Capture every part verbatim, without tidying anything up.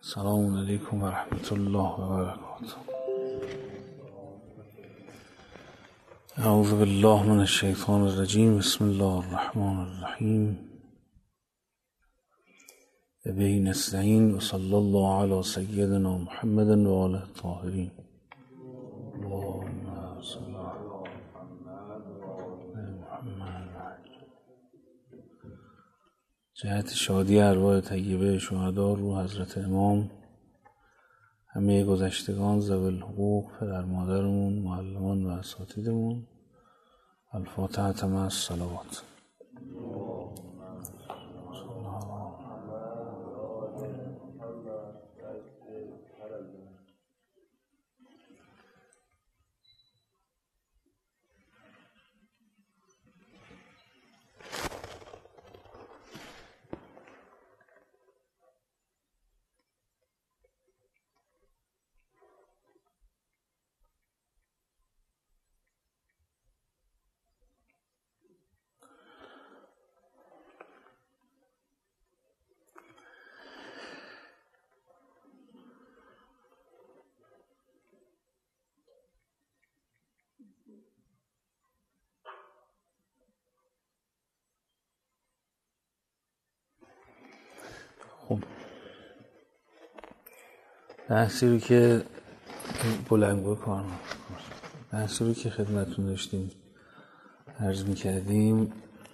السلام علیکم و رحمت الله و برکاته. اعوذ بالله من الشیطان الرجیم. بسم الله الرحمن الرحیم. و به نستعین و صلی الله علی سیدنا محمد و آله الطاهرین. اللهم صل علی محمد. جهت شادی ارواح طیبه شهدا رو حضرت امام، همه گذشتگان، ذوی الحقوق، پدر مادرمون، معلمان و اساتیدمون. الفاتحه مع الصلوات. خب بحثی رو که بلنگو کار بحثی رو که خدمتون داشتیم عرض می‌کردیم،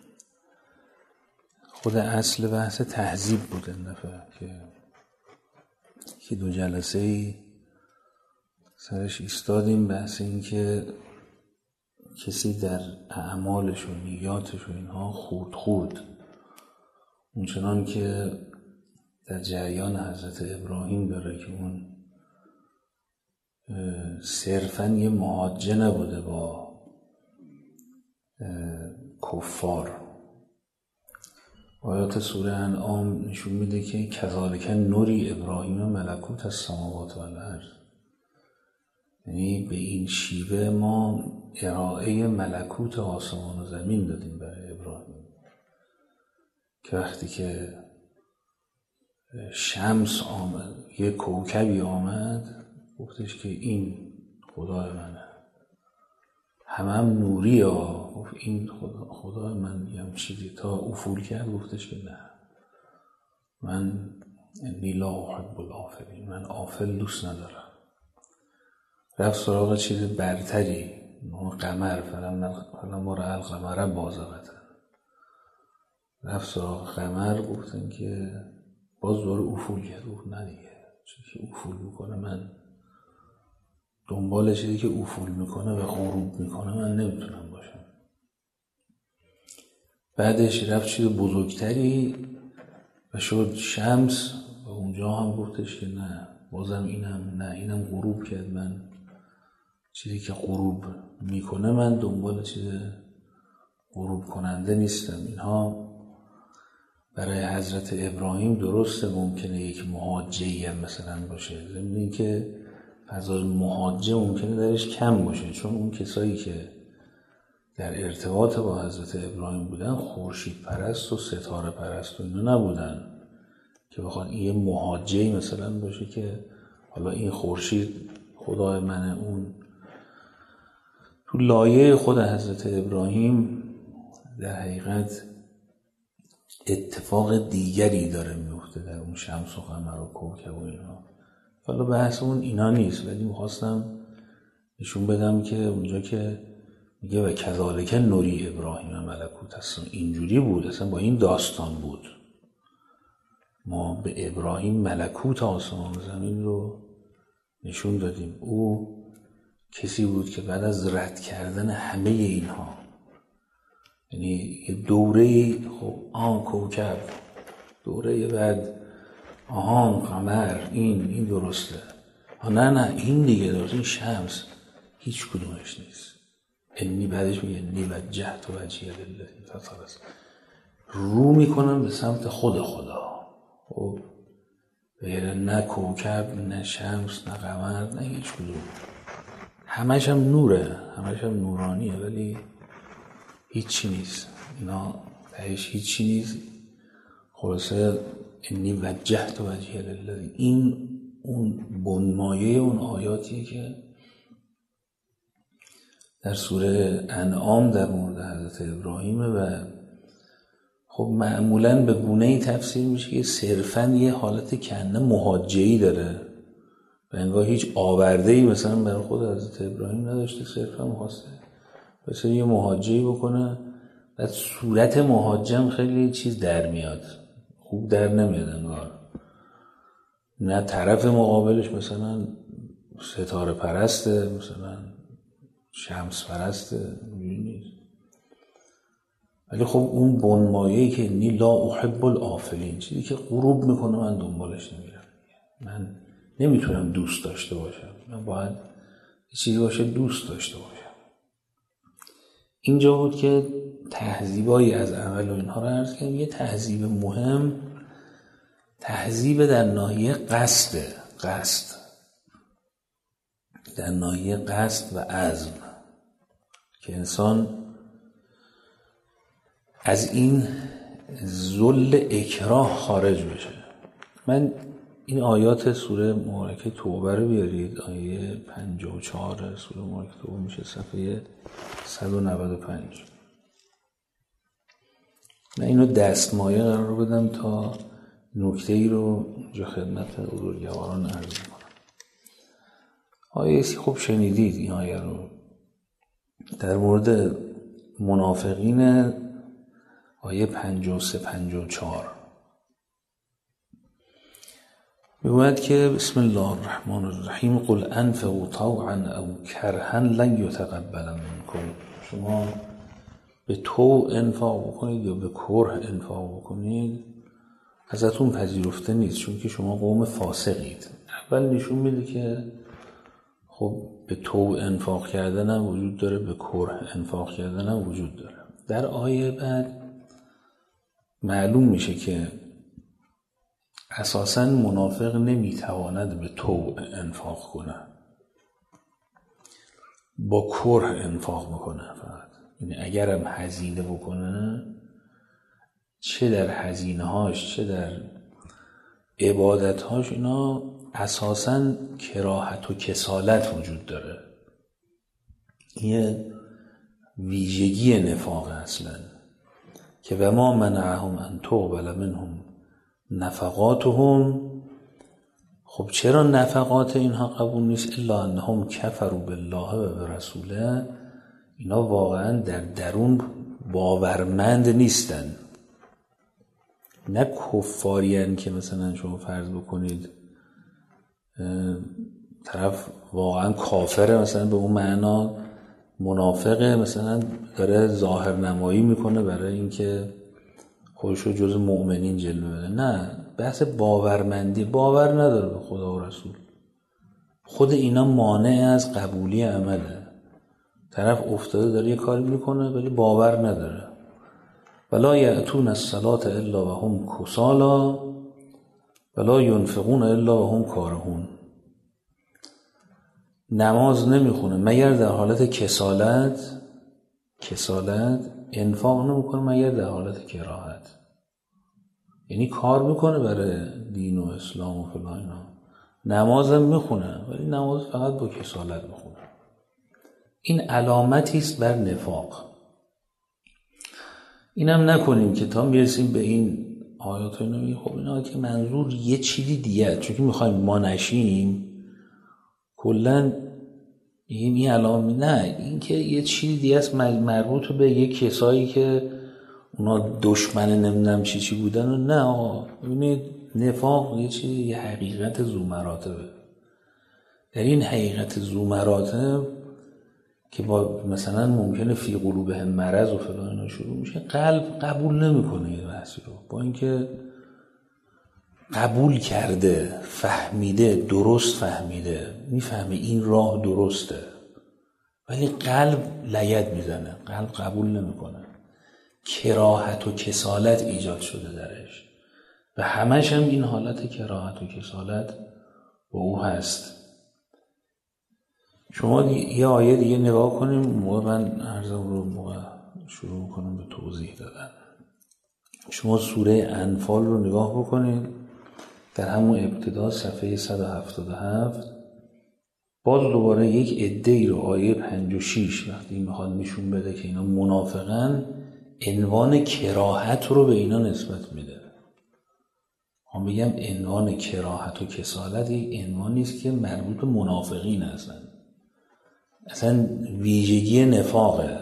خود اصل بحث تهذیب بود این دفعه که که دو جلسه ای سرش ایستادیم. بحث این که کسی در اعمالش و نیاتش و اینها خورد خورد اونچنان که در جریان حضرت ابراهیم داره که اون صرفاً یه محاجه نبوده با کفار. آیات سوره انعام نشون میده که کذالک نوری ابراهیم ملکوت السماوات و الارض، یعنی به این شیوه ما ارائه ملکوت آسمان و زمین دادیم برای ابراهیم، که وقتی که شمس آمد، یه کوکبی آمد، گفتش که این خدای منه، همه هم نوری ها، گفت این خدا خدای من یم چیزی، تا افول کرد گفتش که نه، من انی لا احب الافلین، من آفل دوست ندارم. رفت سراغ چیز برتری، قمر، فلما رأى القمر بازغة، رفت سراغ قمر، گفتن که باز دوباره افول کرد، گفت نه دیگه، چیزی که افول میکنه من دنبال چیزی که افول میکنه و غروب میکنه من نمیتونم باشم. بعدش رفت چیز بزرگتری و شد شمس، و اونجا هم گفتش که نه، بازم اینم نه، اینم غروب کرد، من چیزی که غروب میکنه من دنبال چیز غروب کننده نیستم. اینها برای حضرت ابراهیم درسته ممکنه یک محاجه‌ای هم مثلا باشه، ضمن این که فضای محاجه ممکنه درش کم باشه، چون اون کسایی که در ارتباط با حضرت ابراهیم بودن خورشید پرست و ستاره پرست و اینا نبودن که بخوان این یه محاجه‌ای مثلا باشه که حالا این خورشید خدای منه. اون تو لایه خود حضرت ابراهیم در حقیقت اتفاق دیگری داره میفته در اون شمس و قمر و کوکب و اینا. حالا بحث اون اینا نیست، ولی میخواستم نشون بدم که اونجا که میگه و کذالک نوری ابراهیم ملکوت السماوات، اینجوری بود، اصلا با این داستان بود. ما به ابراهیم ملکوت آسمان و زمین رو نشون دادیم. او کسی بود که بعد از رد کردن همه اینها، یعنی یه دوره، خب آن کوکب، دوره بعد آهان قمر، این این درسته، ها نه نه این دیگه درسته، این شمس هیچ کدومش نیست. انی بعدش میگه انی وجهت وجهی للذی فطر السماوات، رو میکنم به سمت خود خدا. خب بگه نه کوکب نه شمس نه قمر نه هیچ کدوم، همش هم نوره، همش هم نورانیه، ولی هیچی نیست. اینا تهش هیچی نیست. خلاصه انی وجهت وجهی للذی، این اون بنمایه اون آیاتیه که در سوره انعام در مورد حضرت ابراهیمه و خب معمولاً به گونه‌ای تفسیر میشه که صرفاً یه حالت کنه مهاجعی داره و انگار هیچ آورده‌ای مثلا برای خود حضرت ابراهیم نداشته، صرفاً می‌خواسته مثلا یه مهاجعی بکنه و صورت مهاجم خیلی چیز در میاد، خوب در نمیاد انگار. نه طرف مقابلش مثلا ستاره پرسته، مثلا شمس پرسته، نیست. ولی خب اون بنمایه‌ای که انی لا احب الآفلین، چیزی که غروب میکنه من دنبالش نمیرم، من نمیتونم دوست داشته باشم، من باید یه چیزی باشه دوست داشته باشم. اینجا بود که تهذیبایی از عمل و اینها رو عرض کردم. یه تهذیب مهم تهذیب در ناحیه قصد قصد در ناحیه قصد و عزم، که انسان از این ذل اکراه خارج بشه. من این آیات سوره مبارکه توبه رو بیارید، آیه پنجاه و چهار سوره مبارکه توبه میشه صفحه صد و نود و پنج. من اینو دستمایه قرار بدم تا نکته ای رو جو خدمت حضورگواران عرض کنم. آیه سی خوب شنیدید این آیه رو در مورد منافقین، آیه پنجاه و سه پنجاه و چهار میگوید که بسم الله الرحمن الرحیم قل انفقوا طوعا او کرها لن یتقبل منکم، شما به طوع انفاق بکنید یا به کره انفاق بکنید ازتون پذیرفته نیست، چون که شما قوم فاسقید. اول نشون میده که خب به طوع انفاق کردن هم وجود داره، به کره انفاق کردن هم وجود داره. در آیه بعد معلوم میشه که اساساً منافق نمیتواند به طوع انفاق کنه، با کره انفاق میکنه فقط. یعنی اگرم هزینه بکنه، چه در هزینه هاش چه در عبادت هاش، اینا اساساً کراهت و کسالت وجود داره. یه ویژگی نفاق اصلا که و ما منعهم ان تقبل منهم نفقاتهم. خب چرا نفقات اینها قبول نیست؟ الا انهم کفروا بالله و برسوله، اینا واقعا در درون باورمند نیستن. نه کفارین که مثلا شما فرض بکنید طرف واقعا کافره مثلا به اون معنا، منافقه مثلا داره ظاهر نمایی میکنه برای اینکه خودش رو جز مؤمنین جلوه بده. نه، بحث باورمندی، باور نداره به خدا و رسول. خود اینا مانع از قبولی عمله. طرف افتاده داره یه کاری میکنه ولی باور نداره. ولا یأتون الصلاة الا وهم کسالا ولا ينفقون الا وهم کارهون. نماز نمیخونه مگر در حالت کسالت کسالت انفاق نمیکنه مگر در حالت کراهت. یعنی کار میکنه برای دین و اسلام و فلان اینا، نمازم میخونه ولی نماز فقط با کسالت میخونه. این علامتی است بر نفاق. اینم نکنیم که تا میرسیم به این آیات و اینا خب اینا که منظور یه چیزی دیگه، چون که میخوایم ما نشیم کلن این این علامه، نه این که یه چیزی دیگه است مربوط به یه کسایی که اونا دشمن نمیدونم چی چی بودن و نه آقا. ببینید نفاق یه چیزی، یه حقیقت ذو مراتبه. در این حقیقت ذو مراتب که با مثلا ممکنه فی قلوبهم مرض و فلان اینا شروع میشه، قلب قبول نمیکنه یه بحثی رو، با اینکه قبول کرده، فهمیده، درست فهمیده، میفهمه این راه درسته، ولی قلب لگد میزنه، قلب قبول نمیکنه. کراهت و کسالت ایجاد شده درش و همش هم این حالت کراهت و کسالت با او هست. شما یه آیه دیگه نگاه کنیم، موقع من عرضم رو موقع شروع کنم به توضیح دادن. شما سوره انفال رو نگاه بکنید، در همون ابتدا صفحه صد و هفتاد و هفت باز دوباره یک عده‌ای رو آیه پنج و شش وقتی میخواد نشون بده که اینا منافقن، عنوان کراهت رو به اینا نسبت میده. من بگم عنوان کراهت و کسالت یک عنوان نیست که مربوط به منافقین هستن، اصلا ویژگی نفاقه.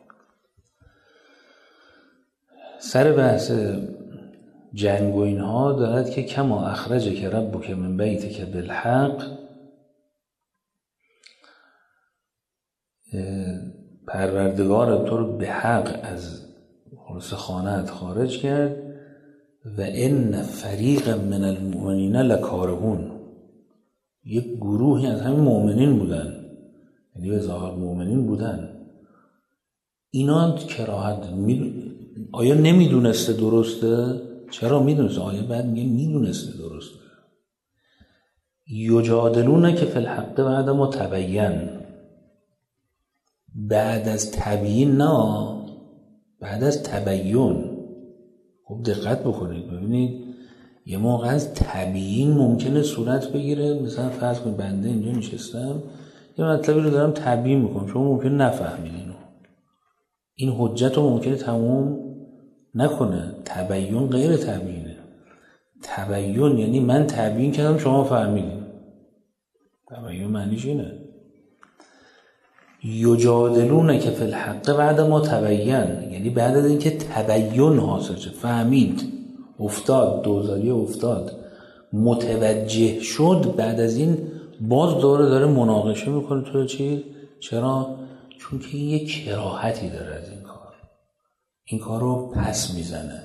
سر بحث جنگ و اینها دارد که کما اخرجک ربک من بیتک بالحق، پروردگار تو رو به حق از خانه‌ات خارج کرد و ان فریق من المؤمنین لکارهون، یک گروهی از همین مؤمنین بودن، یعنی به ظاهر مؤمنین بودن، اینا کراهت می... آیا نمیدونسته درسته؟ چرا میدونسته؟ آیا بعد میگه میدونسته درسته. یجادلونک فی الحق بعد ما تبین، بعد از تبیین، نه بعد از تبیین. خب دقت بکنید ببینید، یه موقع از تبیین ممکنه صورت بگیره، مثلا فرض کنید بنده اینجا نشستم یه مطلبی رو دارم تبیین میکنم، شما ممکنه نفهمید اینو، این حجت رو ممکنه تموم نکنه. تبیین غیر تبیینه. تبیین یعنی من تبیین کردم شما فهمیدین، تبیین معنیش اینه. یجادلونک فی الحق بعد ما تبین، یعنی بعد از اینکه تبیین حاصل شد، فهمید، افتاد، دوزاری افتاد، متوجه شد، بعد از این باز دوره داره مناقشه میکنه تو چی؟ چرا؟ چون که یه کراهتی داره از این کار، این کار رو پس میزنه،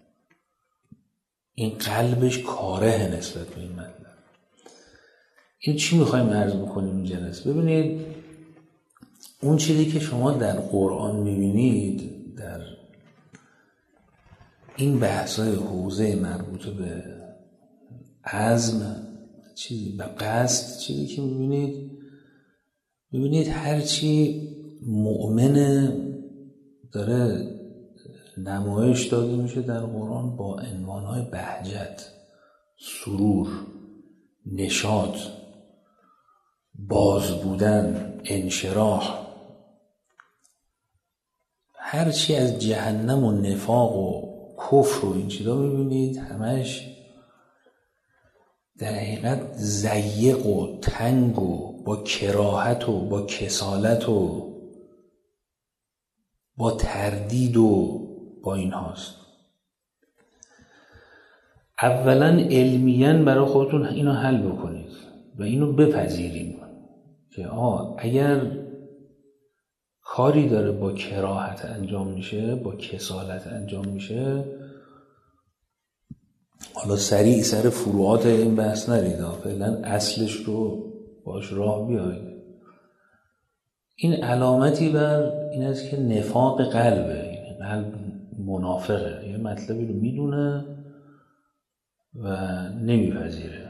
این قلبش کاره نسبت به این مطلب. این چی میخوایم عرض بکنیم این جلسه؟ ببینید اون چیزی که شما در قرآن میبینید در این بحث‌های حوزه مربوط به عزم، چیزی به قصد، چیزی که میبینید میبینید هرچی مؤمن داره نمایش داده میشه در قرآن با عنوانهای بهجت، سرور، نشاط، باز بودن، انشراح، هرچی از جهنم و نفاق و کفر و این چیزا میبینید همش در حقیقت ضیق و تنگ و با کراهت و با کسالت و با تردید و با این هاست. اولا علمیاً برای خودتون اینو حل بکنید و اینو بپذیریم که آه اگر کاری داره با کراهت انجام میشه، با کسالت انجام میشه، حالا سریع سر فروعات این بحث نرید، فعلا اصلش رو باش راه بیایید. این علامتی بر این است که نفاق قلبه، این قلب منافقه، یه مطلبی رو میدونه و نمیپذیره،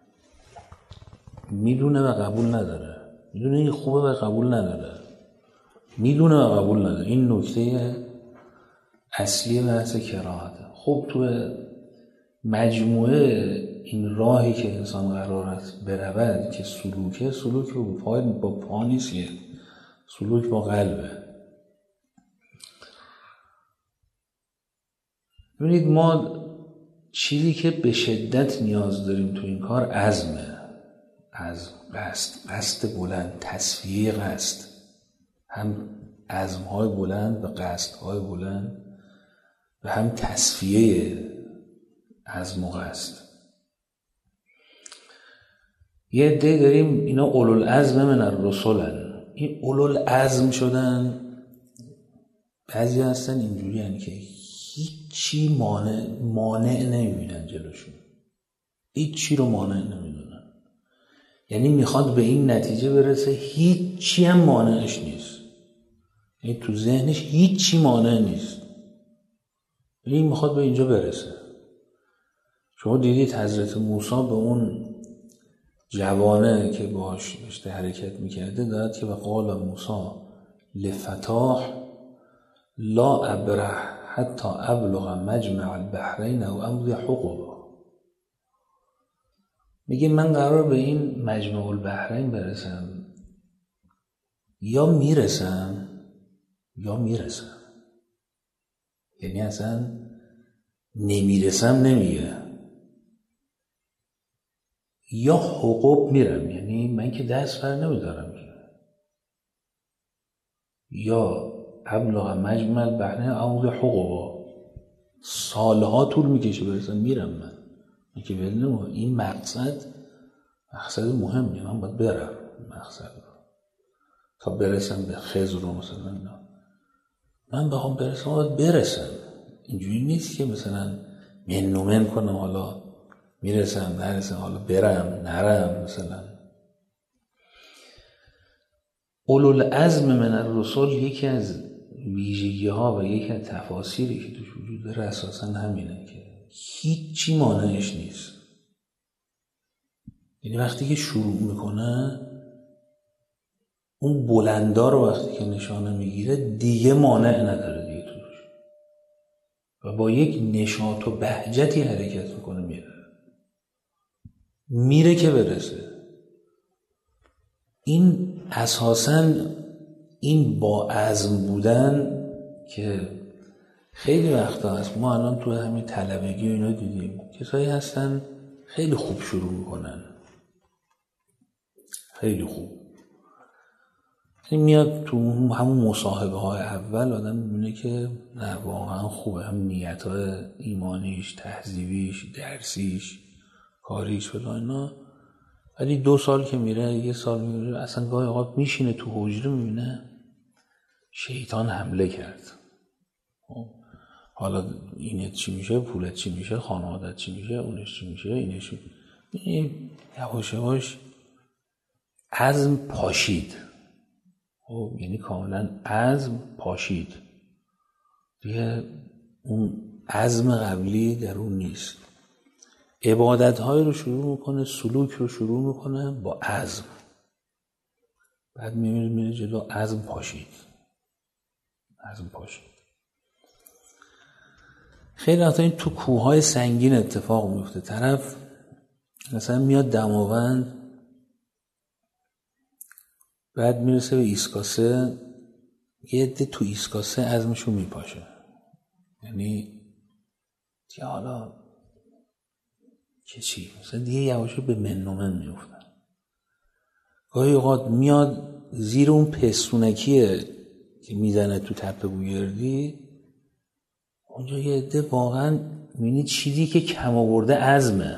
میدونه و قبول نداره، میدونه این خوبه و قبول نداره، میدونه و قبول نداره. این نکته اصلی بحث کراهته. خب تو مجموعه این راهی که انسان قرار است برود که سلوکه، سلوک با پا با پا نیست، سلوک با قلبه. ببینید ما چیزی که به شدت نیاز داریم تو این کار عزمه، عزم، قصد، قصد بلند، تصفیه قصد، هم عزم‌های بلند و قصدهای بلند و هم تصفیه عزم و قصد. یه عده داریم اینا اولوالعزم من الرسلن، این اولوالعزم شدن، بعضی هستن اینجوری هستن که هیچی مانع مانع نمیبینن جلوشون، هیچی رو مانع نمیدونن، یعنی میخواد به این نتیجه برسه هیچی هم مانعش نیست، یعنی تو ذهنش هیچی مانع نیست، این میخواد به اینجا برسه. شما دیدید حضرت موسی به اون جوانه که باش داشته حرکت میکرده داد که وقال موسی لفتاه لا ابرح حتی ابلغ مجمع البحرین او امضی حقوقا. میگه من قرار به این مجمع البحرین برسم، یا میرسم یا میرسم. یعنی اصلا نمیرسم نمیگه، یا حقوق میرم، یعنی من که دست بر نمیدارم، یا ابلغ مجمع البحرین امضی حقوقا، سالها طول میکشه برسم، میرم من. من که بدونم این مقصد مقصد مهمیه، من باید برم مقصد رو تا برسم به خضر رو. مثلا نه. من بخوام برسم باید برسم، اینجوری نیست که مثلا من و من کنم حالا میرسم نرسم، حالا برم نرم. مثلا اولوالعزم من الرسل یکی از ویژگی ها و یکی از تفاسیری که توش وجود داره اساسا همینه که هیچی مانعش نیست. یعنی وقتی که شروع میکنه اون بلندا رو وقتی که نشانه میگیره دیگه مانع نداره دیگه توش، و با یک نشاط و بهجتی حرکت میکنه، میره میره که برسه. این اساساً این با عزم بودن که خیلی وقتا هست، ما الان تو همین طلبگی و اینا دیدیم کسایی هستن خیلی خوب شروع میکنن، خیلی خوب، این میاد تو همون مصاحبه های اول آدم میبینه که نه واقعا خوبه، هم نیت های ایمانیش، تهذیبیش، درسیش، کاریش فلان اینا. ولی دو سال که میره، یه سال میره، اصلا گاهی اوقات میشینه تو حجره میبینه شیطان حمله کرد. حالا اینت چی میشه، پولت چی میشه، خانوادت چی میشه، اونش چی میشه، اینش چی میشه. یواش یواش عزم پاشید، یعنی کاملا عزم پاشید دیگه، اون عزم قبلی در اون نیست. عبادت‌های رو شروع میکنه، سلوک رو شروع میکنه با عزم، بعد میمیره میره جلو، عزم پاشید، عزم پاشید. خیلی وقتا این تو کوههای سنگین اتفاق میفته. طرف مثلا میاد دماوند، بعد میرسه به ایسکاسه، یه عده تو ایسکاسه عزمشو میپاشه، یعنی که حالا که چی؟ مثلا دیگه یواشو به من و من میفتن. گاهی اوقات میاد زیر اون پستونکیه که میزنه تو تپه بوگردی، اونجا یه عده واقعا میبینی چیزی که کم آورده عزمه،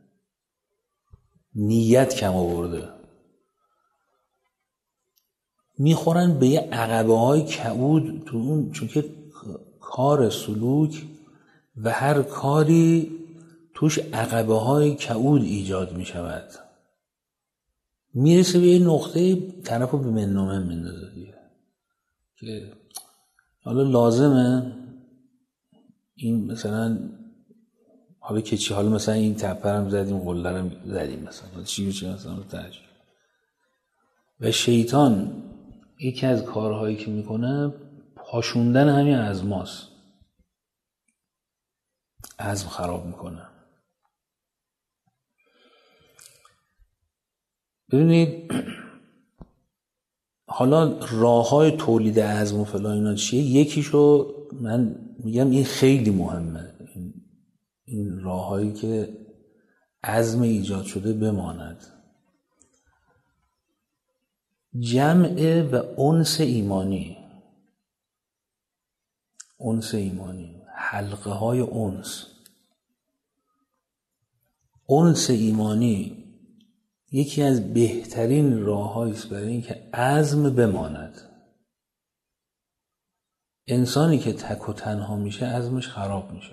نیت کم آورده، میخورن به یه عقبه های کعود تو اون، چون که کار سلوک و هر کاری توش عقبه های کعود ایجاد میشود. میرسه به یه نقطه طرف رو به منومه میندازه دیگه که حالا لازمه این مثلا حالا که چی، حالا مثلا این تپرم زدیم، قلدرم زدیم، مثلا چی بچه مثلا رو ترجیح. و شیطان یکی از کارهایی که میکنه پاشوندن همین عزماست، عزم خراب میکنه. ببینید حالا راه‌های تولید عزم و فلان اینا چیه؟ یکیشو من میگم این خیلی مهمه، این, این راه‌هایی که عزم ایجاد شده بماند. جمع و انس ایمانی، انس ایمانی، حلقه های انس. انس ایمانی یکی از بهترین راه‌هایی است برای اینکه عزم بماند. انسانی که تک و تنها میشه عزمش خراب میشه.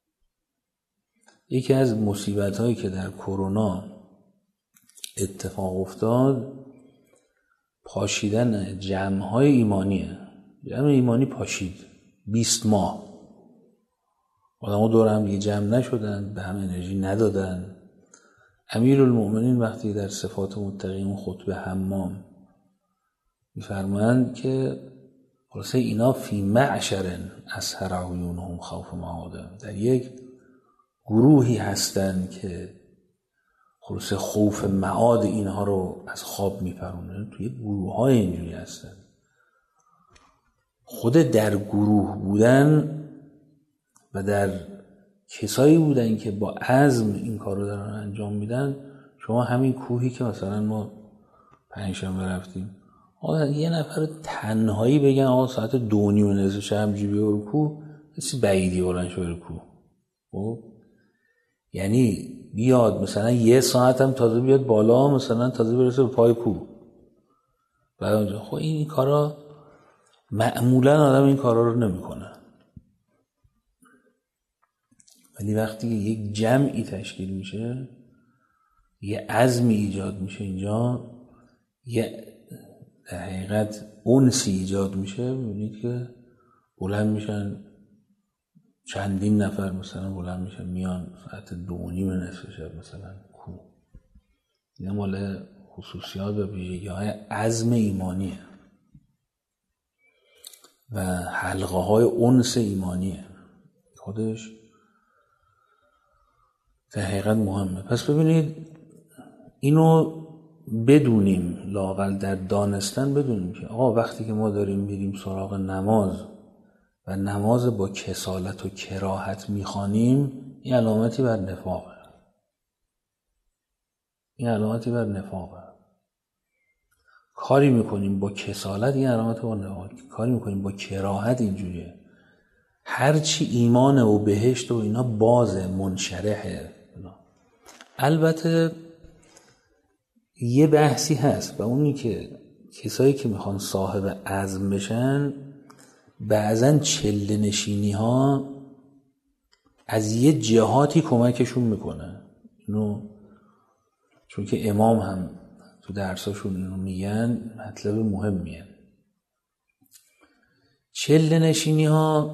یکی از مصیبت‌هایی که در کرونا اتفاق افتاد پاشیدن جمع‌های ایمانیه. جمع ایمانی پاشید بیست ماه. آدم‌ها دور هم دیگه جمع نشدن، به هم انرژی ندادن. امیرالمؤمنین وقتی در صفات متقین خطبه حمام می‌فرمایند که خلاصه اینا فی معشر اسهر عیونهم خوف معاد، در یک گروهی هستن که خلاصه خوف معاد اینها رو از خواب میپرونه. توی گروه های اینجوری هستن. خود در گروه بودن و در کسایی بودن که با عزم این کار رو دارن انجام میدن. شما همین کوهی که مثلا ما پنجشنبه رفتیم، آقا یه نفر تنهایی بگن آقا ساعت دو نیم نصف شب جیبی رو کوه، کسی بعیدی بلند شو رو کوه. خب یعنی بیاد مثلا یه ساعت هم تازه بیاد بالا، مثلا تازه برسه به پای کوه بعد اونجا. خب این, این کارا معمولا آدم این کارا رو نمیکنه. ولی وقتی یک جمعی تشکیل میشه، یه عزمی ایجاد میشه اینجا، یه در حقیقت انسی ایجاد میشه، میبینید که بلند میشن چندین نفر مثلا بلند میشن میان ساعت دو نیم نصف شب مثلا کو. این مال خصوصیات و ویژگی‌های عزم ایمانیه و حلقه های انس ایمانیه. خودش در حقیقت مهمه. پس ببینید اینو بدونیم، لااقل در دانستن بدونیم که آقا وقتی که ما داریم میریم سراغ نماز و نماز با کسالت و کراهت میخوانیم، این علامتی بر نفاقه. این علامتی بر نفاقه. کاری میکنیم با کسالت، این علامت بر نفاقه. کاری میکنیم با کراهت، اینجوریه. هرچی ایمانه و بهشت و اینا بازه، منشرحه. البته یه بحثی هست و اونی که کسایی که میخوان صاحب عزم بشن، بعضن چله نشینی ها از یه جهاتی کمکشون میکنه. اینو چون که امام هم تو درساشون اینو میگن، مطلب مهمیه. چله نشینی ها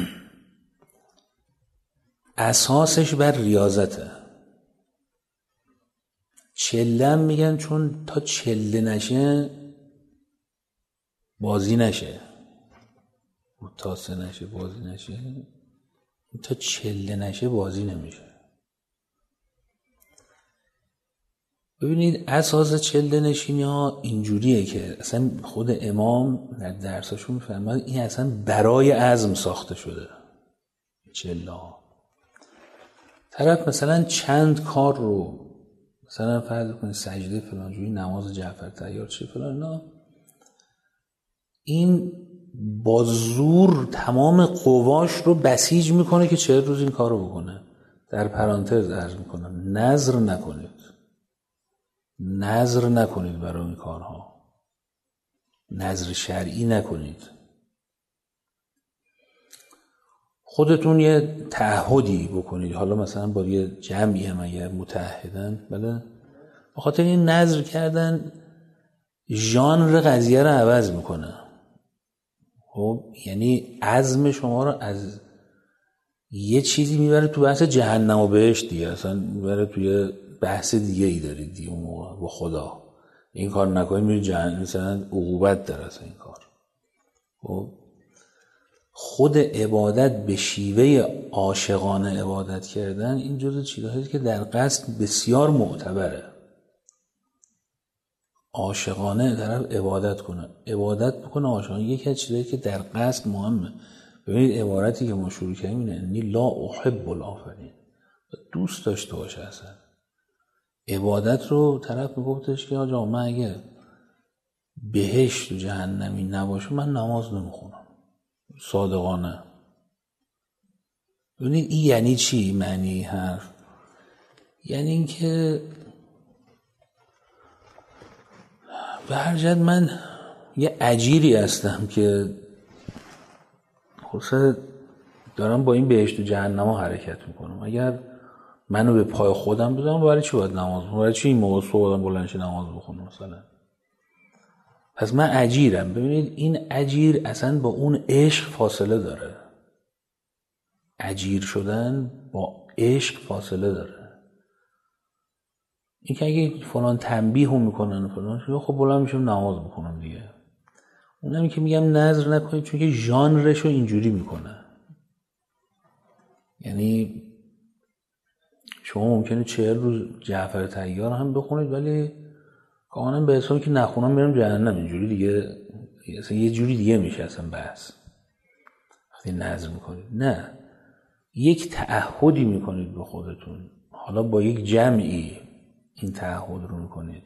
اساسش بر ریاضته. چله میگن چون تا چله نشه بازی نشه، تا سه نشه بازی نشه، تا چله نشه بازی نمیشه. ببینید اساس چله نشینی ها اینجوریه که اصلا خود امام در درساشون میفرماد این اصلا برای عزم ساخته شده. چله ها طرف مثلا چند کار رو مثلا فرض کنید سجده فلان جوری، نماز جعفر تیار چه فلان، نه این با زور تمام قواش رو بسیج میکنه که چه روز این کار رو بکنه. در پرانتز عرض میکنم نظر نکنید، نظر نکنید برای این کارها، نظر شرعی نکنید. خودتون یه تعهدی بکنید، حالا مثلا با یه جمعی هم اگر متعهدن، بله، بخاطر این نظر کردن ژانر قضیه رو عوض میکنه. خب یعنی عزم شما رو از یه چیزی میبره تو بحث جهنم و بهشت دیگه، اصلا میبره توی بحث دیگه ای دارید دیگه اون موقع با خدا. این کار نکنید میری جهنم، مثلا عقوبت داره اصلا این کار. خب خود عبادت به شیوه عاشقانه عبادت کردن، این جزء چیزهایی که در قصد بسیار معتبره. عاشقانه طرف عبادت کنه، عبادت بکنه عاشقانه، یکی از چیزهایی که در قصد مهمه. ببینید عبارتی که ما شروع کردیم اینه انی لا احب الافرین، دوست داشته باشه. اصلا عبادت رو طرف میگفتش که آجا من اگه بهشت و جهنمی نباشه من نماز نمیخونم، صادقانه. ببینید این یعنی چی؟ معنی حرف یعنی این که به هر جهت من یه اجیری هستم که خلاصه دارم با این بهشت و جهنم ها حرکت میکنم. اگر منو به پای خودم بذارم برای چی باید نماز بخونم؟ برای چی این موقع صبح آدم بلند شه نماز بخونم مثلا؟ پس من اجیرم. ببینید این اجیر اصلا با اون عشق فاصله داره. اجیر شدن با عشق فاصله داره. این که اگه فلان تنبیه هم میکنن فلان، خب بلند میشم نماز بخونم دیگه. اونمی که میگم نظر نکنید چون که ژانرشو اینجوری میکنه. یعنی شما ممکنه چهل روز جعفر طیار هم بخونید ولی کاملا به حسابی که نخونم میرم جهنم. اینجوری دیگه اصلا یه جوری دیگه میشه اصلا بحث وقتی نظر میکنید. نه، یک تعهدی میکنید به خودتون، حالا با یک جمعی این تعهد رو میکنید.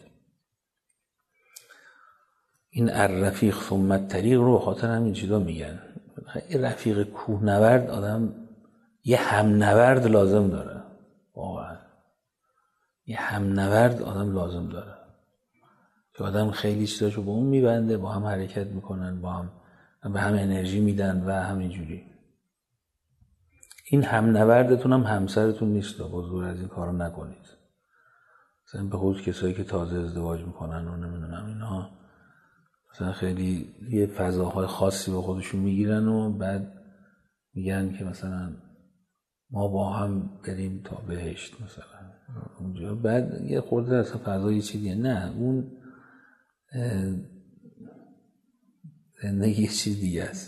این الرفیق ثم الطریق رو به خاطر همین چیزا میگن. رفیق کوهنورد آدم یه همنورد لازم داره، واقعا یه همنورد آدم لازم داره که آدم خیلی چیزاشو با اون میبنده، با هم حرکت میکنن، با هم به هم انرژی میدن و همینجوری. این همنوردتون هم همسرتون نیست، با زور از این کارو نکنید. مثلا به خصوص کسایی که تازه ازدواج میکنن و نمیدونم اینا، مثلا خیلی یه فضاهای خاصی به خودشون میگیرن و بعد میگن که مثلا ما با هم بریم تا بهشت مثلا اونجا، بعد یه خورده اصلا فضای چیزیه. نه، اون زندگی یه چیز دیگه است.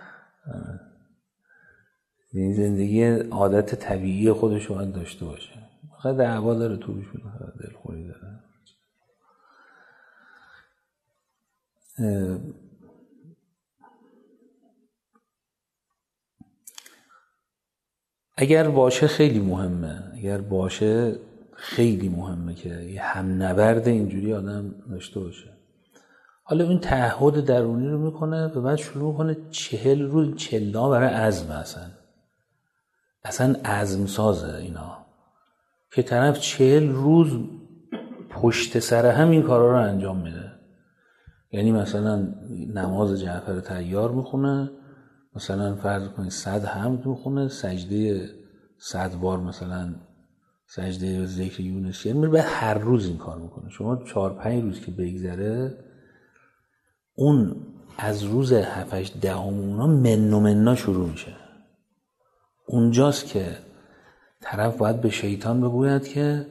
این زندگی عادت طبیعی خودش رو باید داشته باشه. فقط دعوا داره توش، دلخوری داره. اگر باشه خیلی مهمه، اگر باشه خیلی مهمه که یه همنورد اینجوری آدم داشته باشه. حالا این تعهد درونی رو میکنه و بعد شروع کنه چهل روز چلا برای عزم، اصلا اصلا عزم سازه اینا که طرف چهل روز پشت سر هم این کارا رو انجام میده. یعنی مثلا نماز جعفر طیار میخونه، مثلا فرض کنید صد حمد میخونه، سجده صد بار مثلا سجده ذکر یونس، یعنی به هر روز این کار میکنه. شما چهار پنج روز که بگذره، اون از روز هفتش دهم اونا من و منا شروع میشه. اونجاست که طرف باید به شیطان بگوید که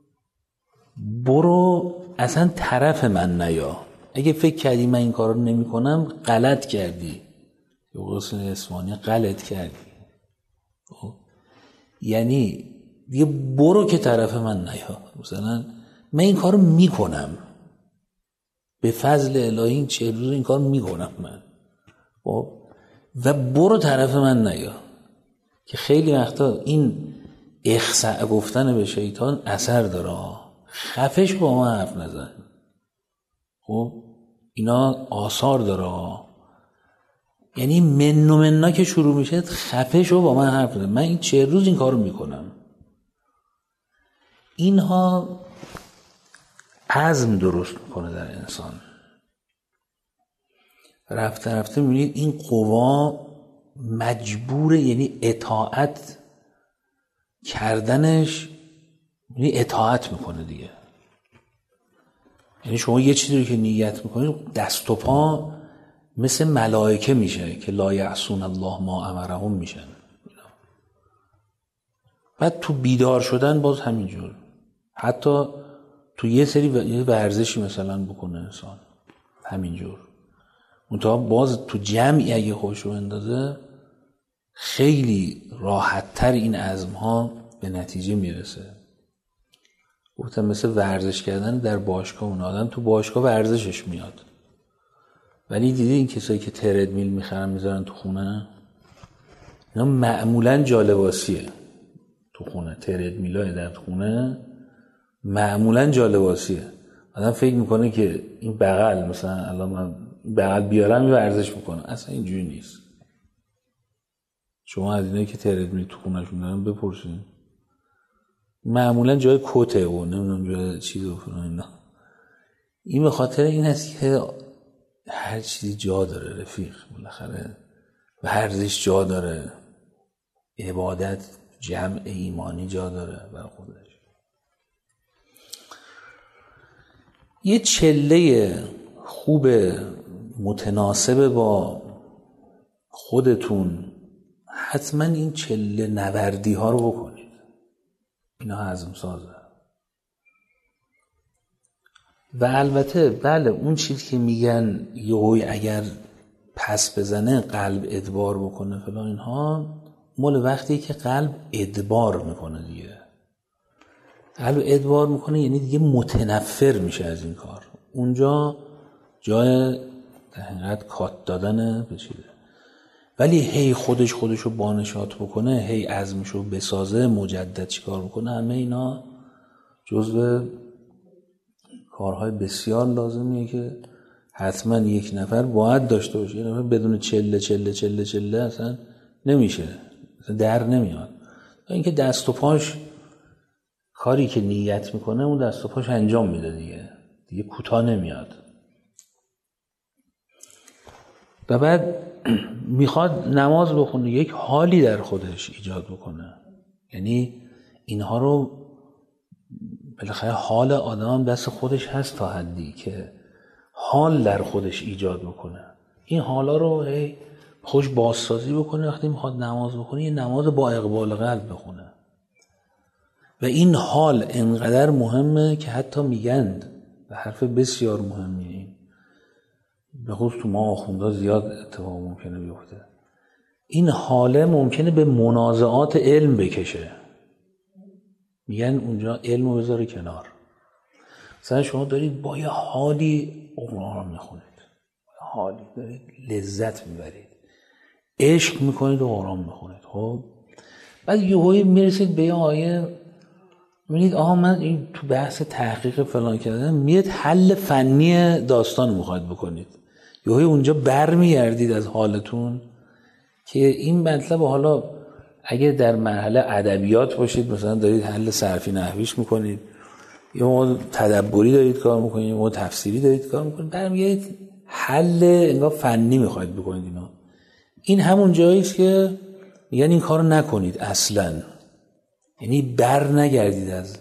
برو اصلا طرف من نیا، اگه فکر کردی من این کار رو نمی کنم غلط کردی، یا قسم اسمانی غلط کردی. یعنی دیگه برو که طرف من نیا، مثلا من این کار رو می کنم به فضل الهی، این چه روز این کار رو می کنم من و برو طرف من نیا. که خیلی وقتا این اخسع گفتن به شیطان اثر داره. خفش با ما حرف نزن، خب اینا آثار داره. یعنی من و منا که شروع میشه، خفش رو با من حرف نزن، من این چه روز این کار رو میکنم. اینها عزم درست میکنه در انسان. رفته رفته میبینید این قوا مجبوره، یعنی اطاعت کردنش، یعنی اطاعت میکنه دیگه. یعنی شما یه چیزی رو که نیت میکنید، دست و پا مثل ملائکه میشه که لا یعصون الله ما امرهم میشن. بعد تو بیدار شدن باز همینجور، حتی تو یه سری ورزشی مثلا بکنه انسان همینجور، منتها باز تو جمعی اگه خوش رو اندازه خیلی راحت تر این عزم ها به نتیجه میرسه. گفتم مثل ورزش کردن در باشگاه، اون آدم تو باشگاه ورزشش میاد، ولی دیدی این کسایی که تردمیل میخرن میذارن تو خونه، اینا معمولا جالباسیه. تو خونه تردمیلای در خونه معمولا جالباسیه. آدم فکر میکنه که این بغل مثلا الان من بغل بیارم یه ورزش میکنه، اصلا اینجوری نیست. شما از اینایی که تردمیل تو خونهشون دارن بپرسین، معمولا جای کته و نمیدونم جای چیز و فلان اینا. این به خاطر این هست که هر چیزی جا داره رفیق، بالاخره ورزش جا داره، عبادت جمع ایمانی جا داره برای خودش. یه چله خوب متناسب با خودتون، حتما این چله نوردی ها رو بکنید. اینا هضم سازه. و البته بله اون چیزی که میگن یهوی اگر پس بزنه قلب ادبار بکنه فلان اینها، مال وقتی که قلب ادبار میکنه دیگه. قلب ادبار میکنه یعنی دیگه متنفر میشه از این کار. اونجا جای در حقیقت کات دادن بچیده. ولی هی خودش خودشو بانشات بکنه، هی عزمشو بسازه، مجدد چیکار بکنه، همه اینا جزو کارهای بسیار لازمیه که حتما یک نفر باید داشته باشه. یک نفر بدون چله چله چله چله اصلا نمیشه، اصلا در نمیاد. اینکه دست و پاش کاری که نیت میکنه اون دست و پاش انجام میده دیگه، دیگه کوتاه نمیاد. و بعد میخواد نماز بخونه، یک حالی در خودش ایجاد بکنه. یعنی اینها رو بالاخره حال آدم دست خودش هست تا حدی که حال در خودش ایجاد بکنه. این حالا رو هی خوش بازسازی بکنه. وقتی میخواد نماز بخونه یه نماز با اقبال قلب بخونه. و این حال انقدر مهمه که حتی میگند و حرف بسیار مهمیه این، به خصوص تو ما آخونده زیاد اتفاق ممکنه بیفته. این حاله ممکنه به منازعات علم بکشه. میگن اونجا علم رو بذاره کنار. مثلا شما دارید با یه حالی قرآن میخونید، حالی دارید لذت میبرید، عشق میکنید و قرآن میخونید. خب بعد یهویی میرسید به یه آیه، میبینید آها من این تو بحث تحقیق فلان کردم، میاد حل فنی داستان میخواد بکنید. یهویی اونجا برمیگردید از حالتون که این مطلب حالا اگه در مرحله ادبیات باشید، مثلا دارید حل صرفی نحویش میکنید، یا ما تدبری دارید کار میکنید، یا ما تفسیری دارید کار میکنید، برمیگردید حل انگار فنی میخواید بکنید. اینا این همون جایی است که میگن این کارو نکنید اصلا. یعنی بر نگردید از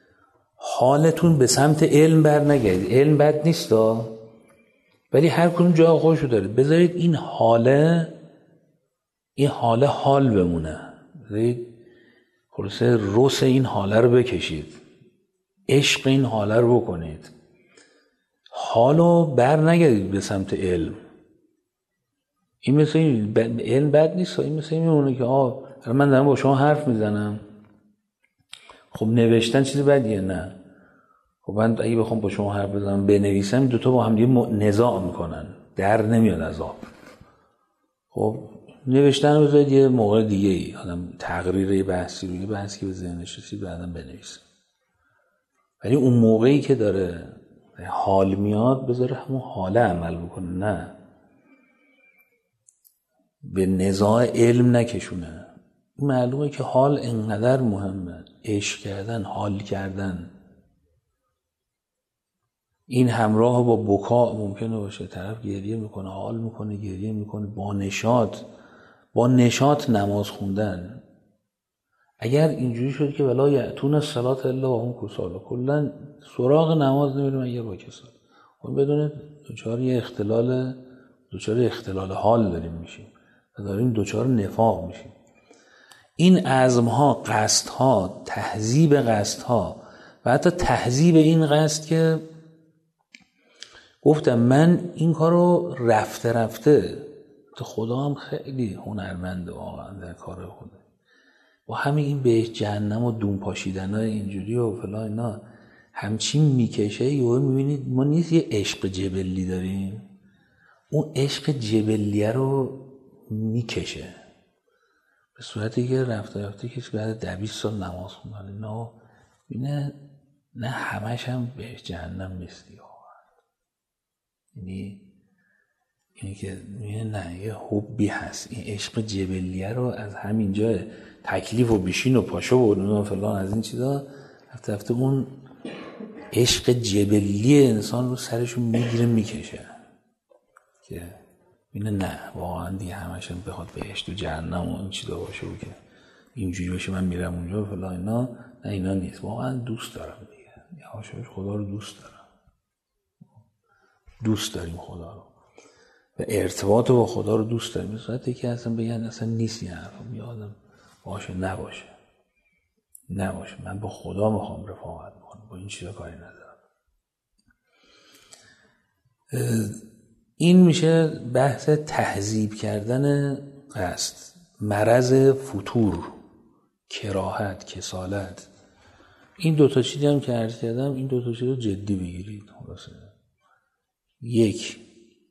حالتون به سمت علم، بر نگردید. علم بد نیست ها، ولی هر کدوم جای خودشو داره. بذارید این حاله این حاله حال بمونه. بذارید خلاصه روس این حاله رو بکشید، عشق این حاله رو بکنید. حالو بر نگردید به سمت علم. این مثل این ب... علم بد نیست. این مثل این که آه من دارم با شما حرف میزنم، خب نوشتن چیزی بدیه؟ نه. خب من اگه بخوام با شما حرف بزنم بنویسم، دوتا با هم دیگه نزاع میکنن، در نمیاد از آب. خب نوشتن رو بذارید یه موقع دیگه ای، آدم تقریر یه بحثی رو، یه بحثی که به ذهنش رسید بعداً بنویسه. ولی اون موقعی که داره حال میاد بذاره همون حاله عمل بکنه، نه به نزاع علم نکشونه. معلومه که حال انقدر مهمه، عشق کردن، حال کردن. این همراه با بکا ممکنه باشه، طرف گریه میکنه، حال میکنه، گریه میکنه، با نشاط با نشاط نماز خوندن. اگر اینجوری شد که ولا یأتون الصلاة الا و هم کسالى، کلا سراغ نماز نمیریم اگر با کسال، اون بدون دوچار یه اختلال دوچار اختلال حال داریم میشیم و داریم دوچار نفاق میشیم. این عزمها، قصدها، تهذیب قصدها و حتی تهذیب این قصد که گفتم من این کارو رفته رفته، تو خدا هم خیلی هنرمنده واقعا در کار خود، با همین این بهش جهنم و دون پاشیدنای اینجوری و فلان اینا همچین میکشه. یهو میبینید ما نیست یه عشق جبلی داریم، اون عشق جبلیه رو میکشه به صورتی که رفته رفته کسی بعد ده بیست سال نماز خوندن اینا بینه نه همش هم بهش جهنم نیستی واقعا. یعنی اینی که نه یه حبی هست، این عشق جبلیه رو از همین جای تکلیف و بیشین و پاشو و فلان از این چیزا هفته هفته اون عشق جبلی انسان رو سرشون میگیره میکشه که اینه نه واقعا دیگه همش هم بخواد بهشت و جهنم و این چیزا باشه و که اینجوری باشه من میرم اونجا و فلان اینا، نه اینا نیست. واقعا دوست دارم دیگه، یواشاش خدا رو دوست دارم، دوست داریم خدا رو و ارتباط با خدا رو دوست داریم. به صورتی که اصلا بگن اصلا نیست این حرفم، یادم باشه نباشه نباشه من با خدا میخوام رفاقت بکنم، با این چیزا کاری ندارم. این میشه بحث تهذیب کردن قصد. مرض فتور، کراهت، کسالت. این دوتا چیزی هم که عرض کردم، این دوتا چیز رو جدی بگیرید. خلاصه یک،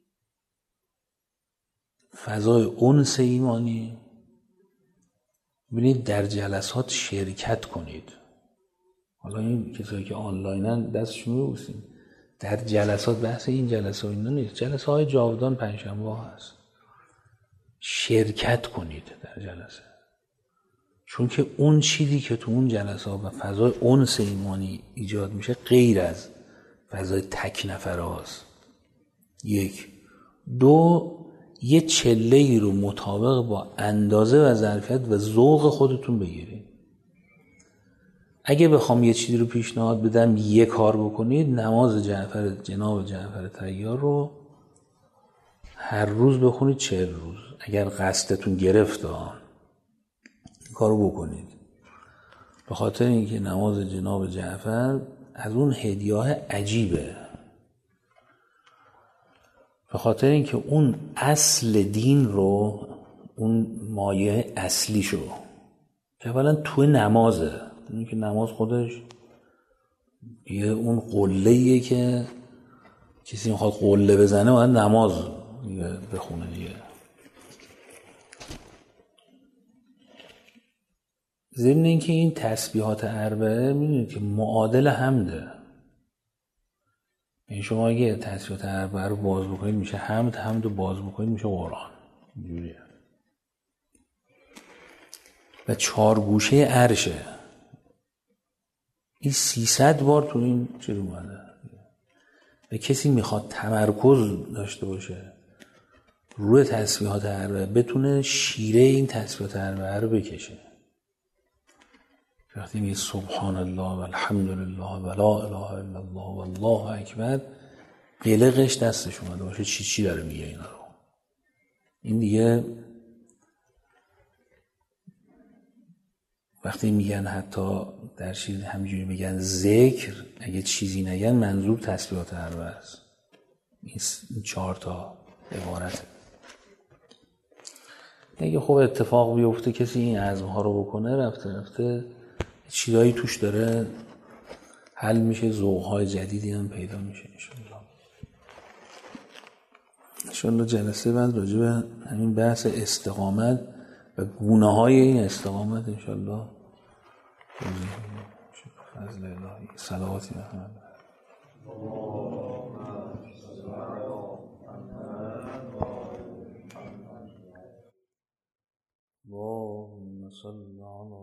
فضای انس ایمانی. ببینید در جلسات شرکت کنید. حالا این کسایی که آنلاینن دستشون رو ببوسیم. در جلسات، بحث این جلسه اینا نیست، جلسه های جاودان پنجشنبه هست، شرکت کنید در جلسه. چون که اون چیزی که تو اون جلسه و فضای انس ایمانی ایجاد میشه غیر از فضای تک نفره هاست. یک. دو، یه چله‌ای رو مطابق با اندازه و ظرفیت و ذوق خودتون بگیرید. اگه بخوام یه چیزی رو پیشنهاد بدم یه کار بکنید، نماز جعفر جناب جعفر طیار رو هر روز بخونید چهل روز. اگر قصدتون گرفت آن کارو بکنید. به خاطر اینکه نماز جناب جعفر از اون هدیه‌های عجیبه. به خاطر اینکه اون اصل دین رو، اون مایه اصلیشو که اولا توی نمازه. این که نماز خودش یه اون قله‌ایه که کسی میخواد قله بزنه باید نماز بخونه دیگه. ضمن اینکه این تسبیحات اربعه میدونید که معادل حمده. این شما اگه تسبیحات اربعه رو باز بکنید میشه حمد، حمد رو باز بکنید میشه قرآن. اینجوریه. و چهار گوشه عرشه. این سیصد بار تو این چیز اومده. و کسی میخواد تمرکز داشته باشه روی تسبیحات اربعه، بتونه شیره این تسبیحات اربعه رو بکشه. وقتی میگه سبحان الله و الحمد لله و لا اله الا الله و الله اکبر، قلقش دستش اومده باشه چی چی داره میگه اینا رو. این دیگه وقتی میگن حتی در چیز همینجوری میگن ذکر، اگه چیزی نگن منظور تسبیحات اربعه است. این چهار تا عبارته. اگه خب اتفاق بیفته کسی این عزم‌ها رو بکنه، رفته رفته چیزایی توش داره حل میشه، ذوق‌های جدیدی هم پیدا میشه انشالله. انشالله جلسه بعد راجع به همین بحث استقامت و گونه‌های این استقامت انشالله فضل الهی صلواتی محمد اللهم صل على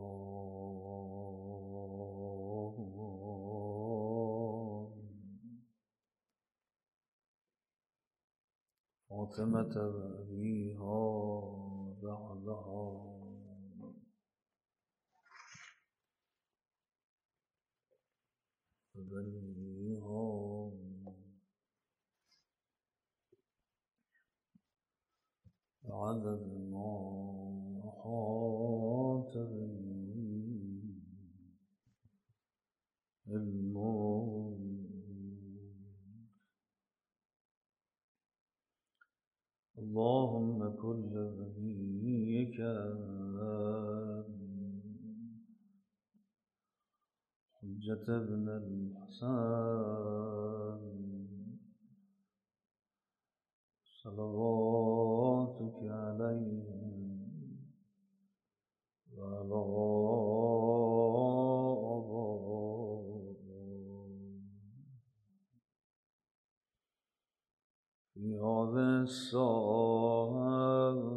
فاطمة وأبيها بعدها وبنيها عدد ما أحاط به علمه. اللهم كل وليك حجة ابن الحسن صلواتك عليه وعلى آبائه في هذه الساعة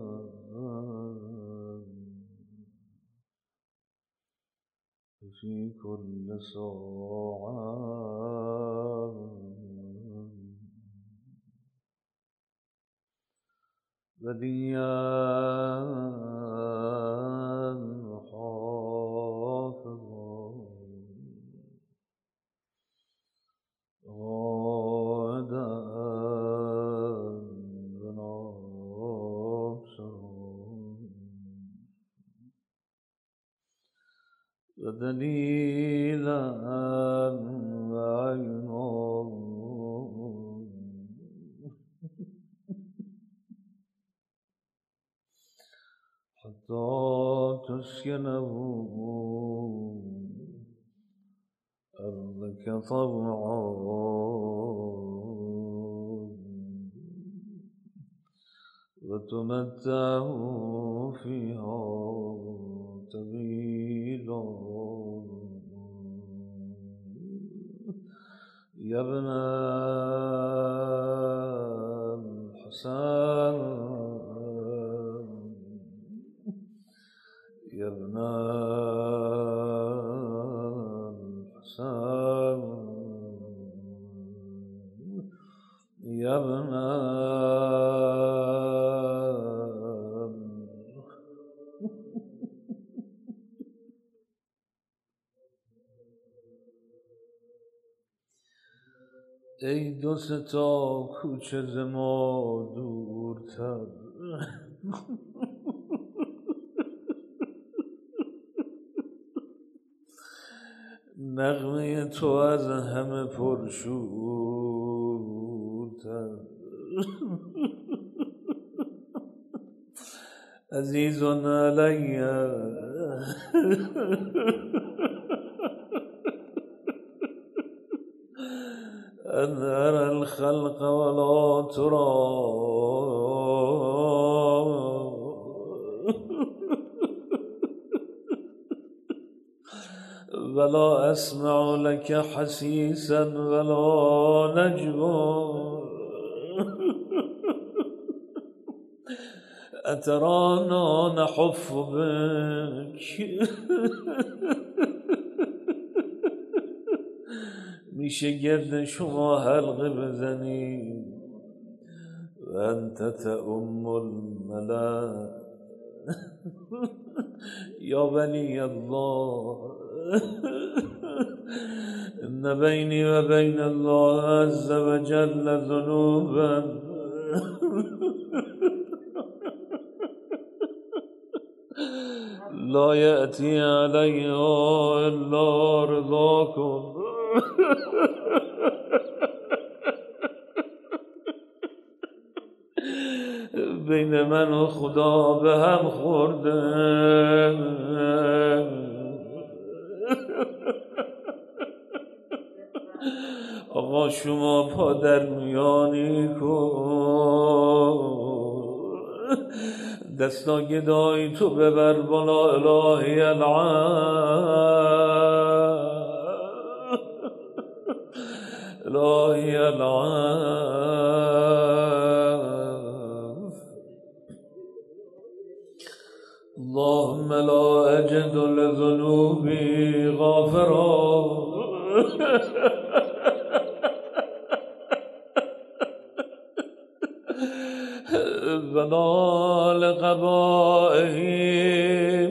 وفي كل ساعة وليا حافظا غادا وناصرا ودليلا وعينا مسكنه أرضك طبعا وتمتعه فيها طويلا يا ابن الحسن يا ابن الحسن يا ابن ای دو ستا کوچه ز ما دورتر نغمه تو از همه پرشورتر عزیزون علی أن أرى الخلق ولا ترى ولا أسمع لك حسيسا ولا نجوى أترانا نحف بك میشه گرد شما حلقه بزنی و انت تأم الملأ یا ولی الله ان بینی و بین الله عز و جل ذنوبا لا یأتی علیها الا رضاکم بین من و خدا به هم خورده آقا شما پادر میانی کن دستا گدایی تو ببر بالا الهی العام الهی العام اللهم لا أجد لذنوبي غافرا ولا لقبائهم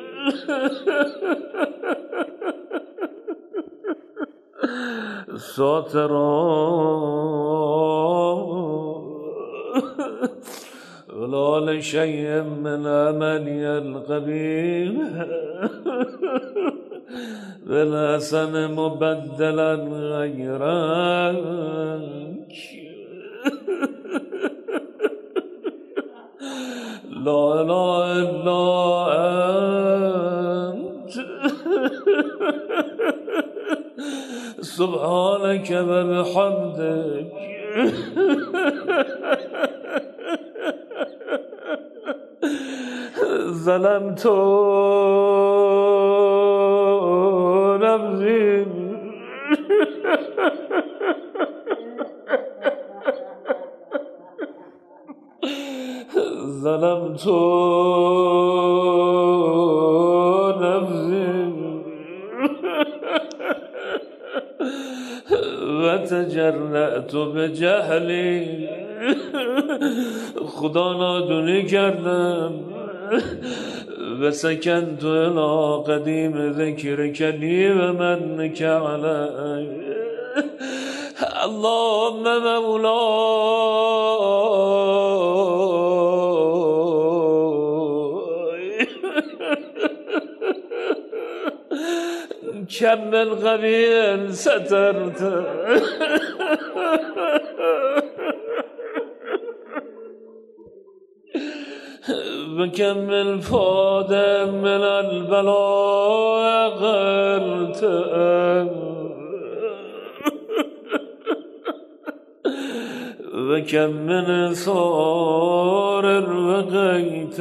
ساترا ولا لشيء من عملي القبيح بالحسن مبدلا غيرك لا إله إلا أنت سبحانك وبحمدك ظلمت نفسي ظلمت نفسي وتجرأت بجهلي خدا نادونی کردم و سکنت الى قدیم ذکرک لی و منک علی اللهم مولاي كم من غبي سترت بكم من فاد من البلاء غرت وكم من ثار وقيت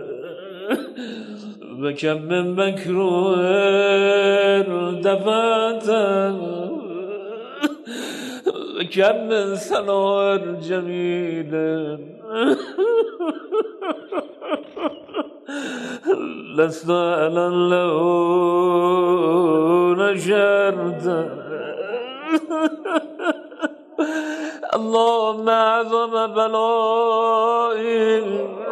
وكم من مكروه دفعت وكم من ثناء جميل لست على لو نشرت اللهم أعظم بلائي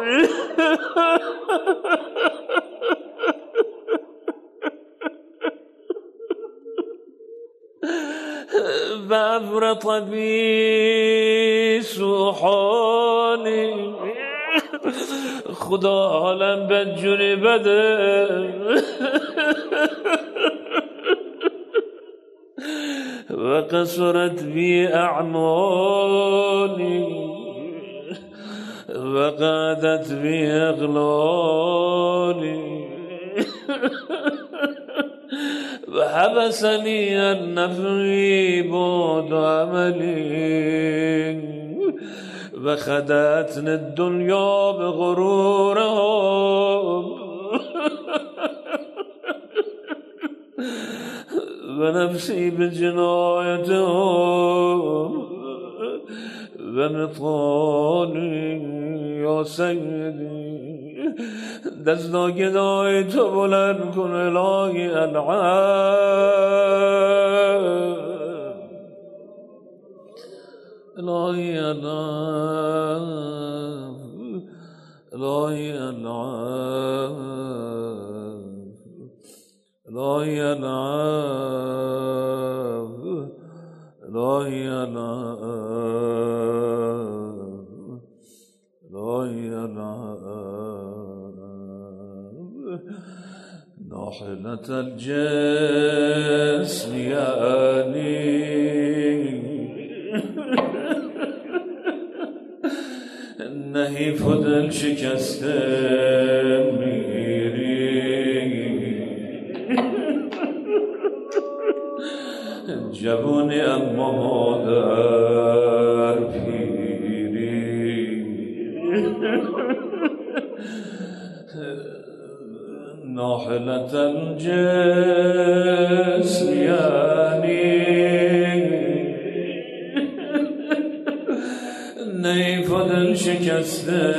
وأفرط بي سوء حالي خدا عالم بدجوری بده و قصرت بی اعمالی و قادت بی اغلالی و حبسنی النفی بود عملی و خدتنی الدنیا بغرورها و نفسی بجنایتهم و مطالی یا سیدی دستا گدای تو بلند کن الهی العاب الهی العاب الهی العاب الهی العاب الهی العاب الهی العاب ناحلة الجسم يعني نحیف دل شکسته میری جوانی اما مادر پیری ناحلة الجسم یعنی نحیف دل شکسته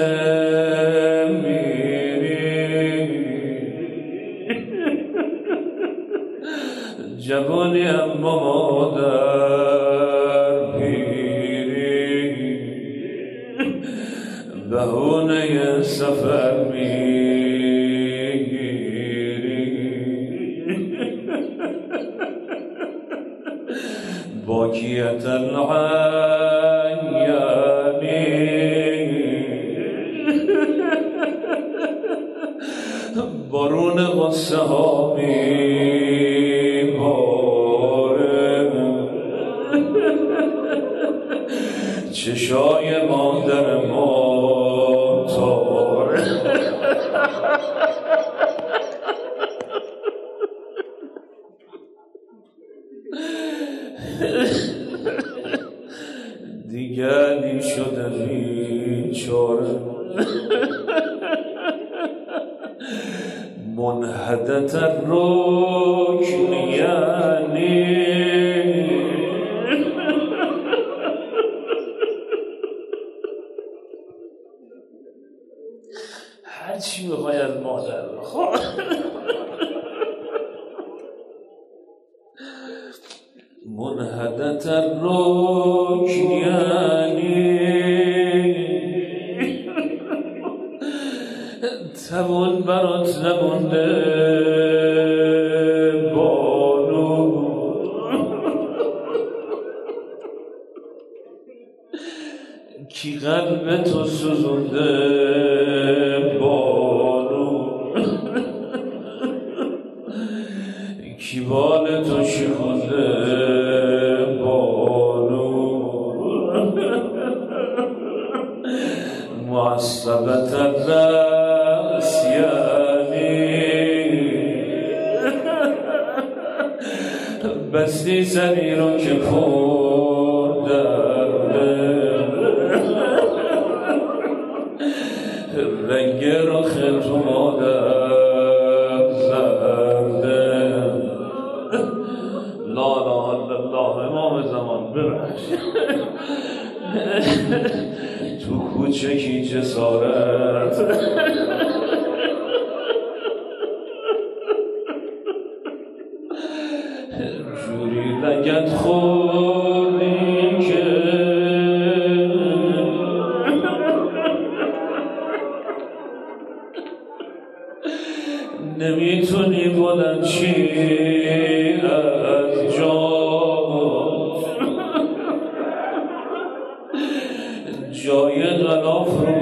میری جوانی اما مادر پیری بهونه سفر میگیری باکیت العیانی بارون غصه ها میباره چشای مادر ما تاره دیگری شده بیچاره منحدت الرکن یعنی هر چی میخوای از مادر بخواه منحدت الرکن یعنی توان برات نمونده بانو کی قلب تو سوزونده بانو کی بال تو شکونده بانو معصبت الرحم نسیانی بستی زنی رو که پر درده رنگ رخ تو مادر زرده لا لا الله امام زمان ببخش تو کوچکی جسارت جوری لگت خوردی که نمیتونی بلند شی از جات جای غلاف رو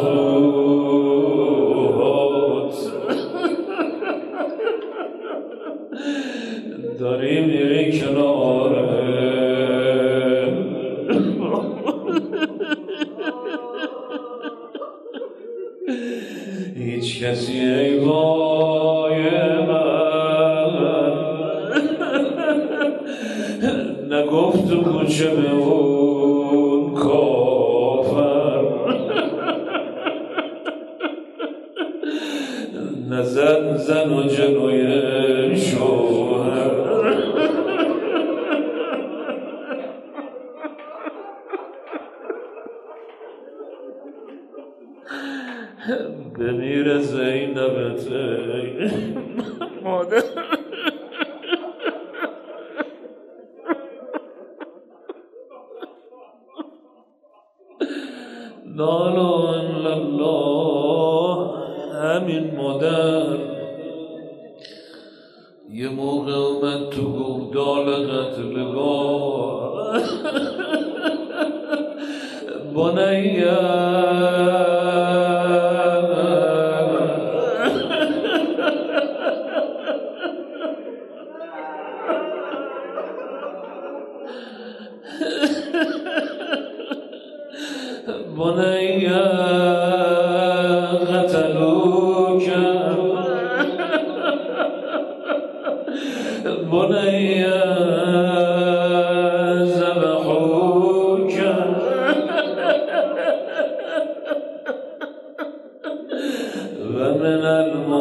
بازوهات داری میری کناره هیچ کسی ای وای من نگفت تو کوچه به اون کافر نزد زن و جلوی شوهر بمیر زینبت مادر لا لا الا الله همین مادر یه موقع اومد تو گودال قتلگاه بنیه بني قتلوك بني ذبحوك ومن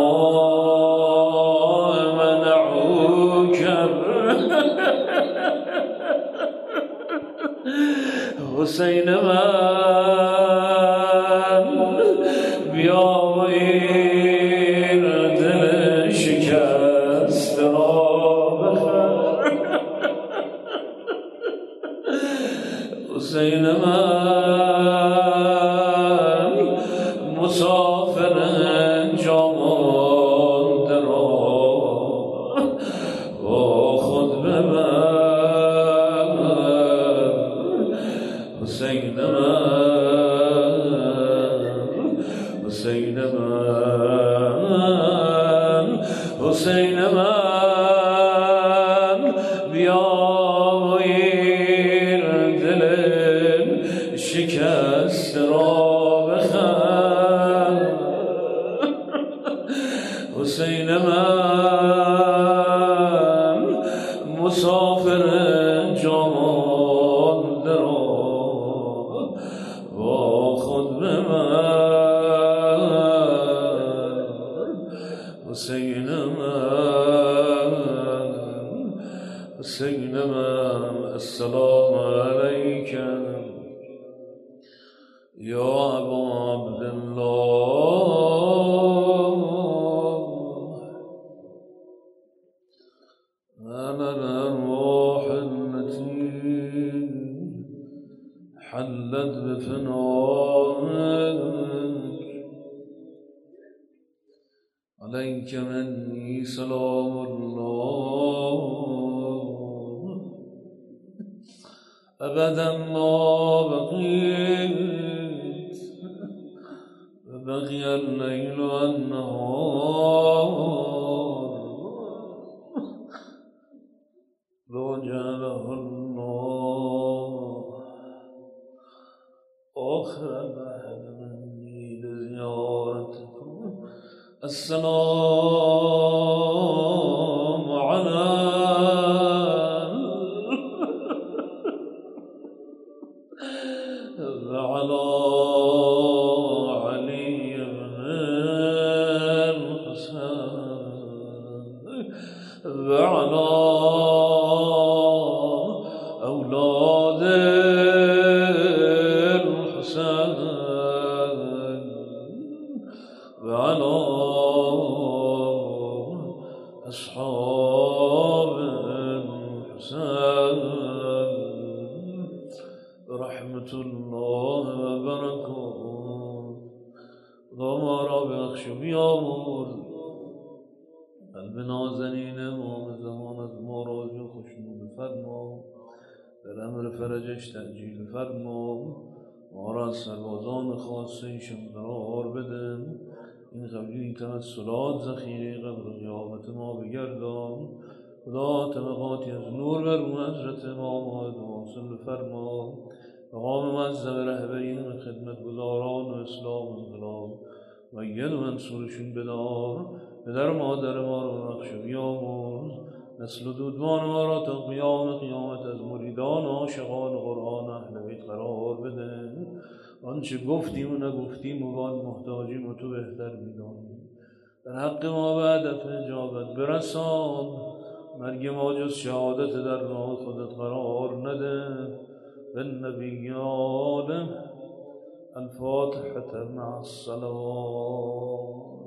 الماء منعوك حسین من بیا و این دل شکست را بخر حسین من مسافر جامانده را با خود ببر حسین من حسین من حسین من بیا و این دل شکست را بخر حسین من مسافر جامانده را با خود ببر حسین من حسین من السلام علیک یا ابا عبدالله انا الارواح التي حلت بفنائك عليك مني سلام الله أبدا ما بقيت وبقي الليل والنهار لو جعله الله آخر العهد مني لزيارتكم السلام على وعلى علي بن الحسين وعلى أولاد الحسين وعلى أصحاب الحسين رحمة الله وبركاته. خدا ما را بخش و بیامرز، قلب نازنین امام زمان از ما راضی و خوشنود فرما، در امر فرجش تأجیل فرما، ما را از سربازان خاصه ایشان قرار بده. این قبلی توسلات ذخیره قبر قیامت ما بگردان. خدا طبقاتی از نور بر حضرت امام واصل فرما. مقام معظم رهبرین خدمت گزاران و اسلام انقلاب مؤید و منصورشون بدار. پدر مادر ما را بخش و بیامرز، نسل و دودمان ما را تا قیام قیامت از مریدان و عاشقان قرآن اهل بیت قرار بده. آنچه گفتیم و نگفتیم و بعد محتاجیم و تو بهتر میدانی. در حق ما به هدف اجابت برسان. مرگ ما جز شهادت در راه خودت قرار نده. بالنبی آله الفاتحة مع الصلوات.